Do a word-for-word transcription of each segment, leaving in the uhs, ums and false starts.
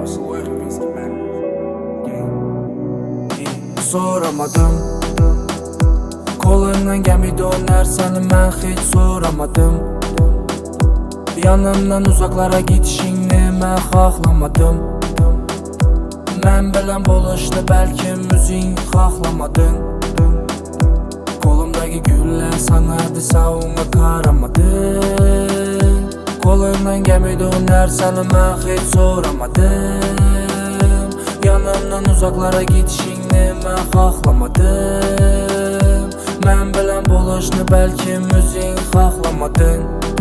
Soramadım, kolundan gəmi döner səni mən heç soramadım. Yanımdan uzaklara gidişini mən xahlamadım. Mən bilən buluşdu bəlkə müzik xahlamadın. Kolumdaki güller sanardı savunma karamadın. Kolundan gəmi döner səni mən heç soramadım. Yanımdan uzaklara gidişini mən xahlamadım. Mən bilən buluşdu bəlkə müzik xahlamadın.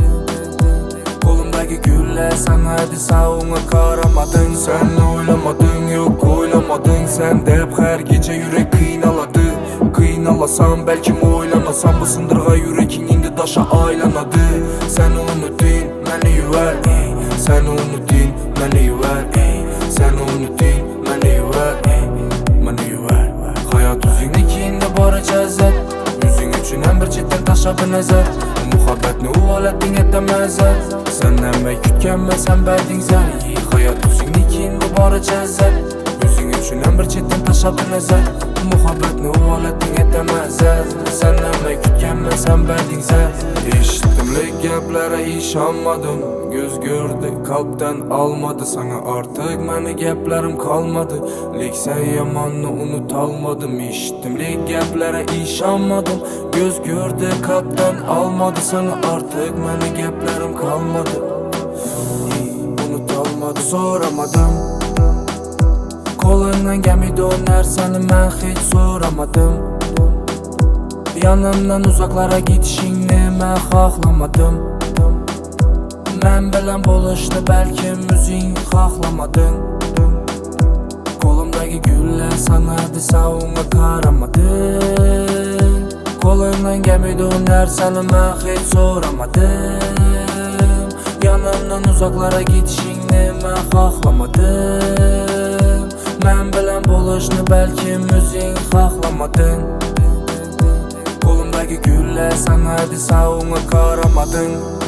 Kolumdaki güller sanardı savunma karamadın. Sen oylamadın, yok oylamadın. Sen de hep her gece yürek kıynaladı. Kıynalasam belki oylanasam, bu sındırğa yürekin indi daşa aylanadı. Sen unutun, məni yüver, ey. Sen unutun, məni yüver, ey. Sen unutun, məni yüver, ey. Məni yüver. Hayat üzündekinde bara cəzzət. Yüzün üçün ən bir cidden taşa bir nəzər. Muhabbetni u alettin etəməzər. Səndən mən kütkənmə, sən bərdin zər. Hayat üzündekinde bara cəzzət. Yüzün üçün ən bir cidden taşa bir nəzər. Muhabbetni u alettin etəməzər. Səndən mən kütkənmə, sən bərdin zər. Eşittimlik gəplərə işanmadım. Göz gördü, kalpten almadı. Sana artık məni gəplərim kalmadı. Lek sən yamanını unutalmadım. Eşittimlik gəplərə işanmadım. Göz gördü, kalpten almadı. Sana artık məni gəplərim kalmadı. Unutalmadı, soramadım. Kolundan gəmi döner səni mən heç soramadım. Yanımdan uzaklara gidişini mən xahlamadım. Mən bilən buluşdu bəlkə müzik xahlamadın. Kolumdaki güller sanardı savunma karamadın. Kolundan gəmi döner səni mən heç soramadım. Yanımdan uzaklara gidişini mən xahlamadım. Mən bilən buluşdu bəlkə müzik xahlamadın. Kolumdaki güller sanardı savunma karamadın.